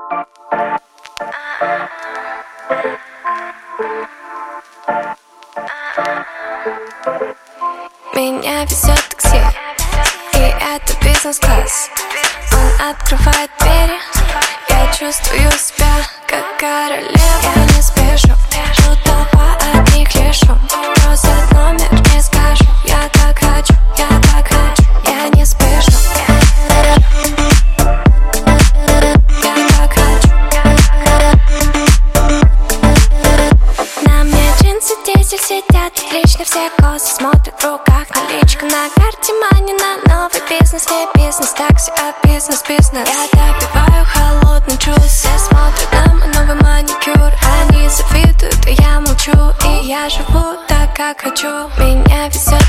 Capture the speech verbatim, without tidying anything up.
Меня везет такси, и это бизнес-класс. Он открывает двери, я чувствую себя как королева. Я не спешу, тут толпа одних лишь шум. Просят номер, не скажу, я так хочу, я так хочу. Я не спешу, я так хочу. На мне джинсы, дизель сидят отлично, все косы смотрят в руках. Наличка на карте, мани на новый бизнес. Не бизнес, такси, а бизнес-бизнес. Я допиваю холодный джус, все смотрят на мой новый маникюр. Они завидуют, а я молчу, и я живу так, как хочу. Меня везет